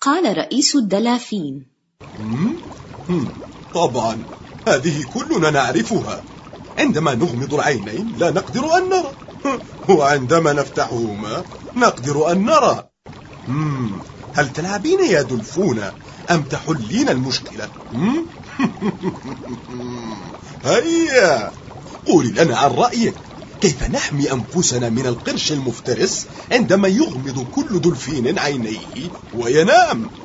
قال رئيس الدلافين. طبعا هذه كلنا نعرفها. عندما نغمض العينين لا نقدر أن نرى، وعندما نفتحهما نقدر أن نرى. هل تلعبين يا دلفونة أم تحلين المشكلة؟ هيا قولي لنا عن رأيك، كيف نحمي أنفسنا من القرش المفترس عندما يغمض كل دلفين عينيه وينام؟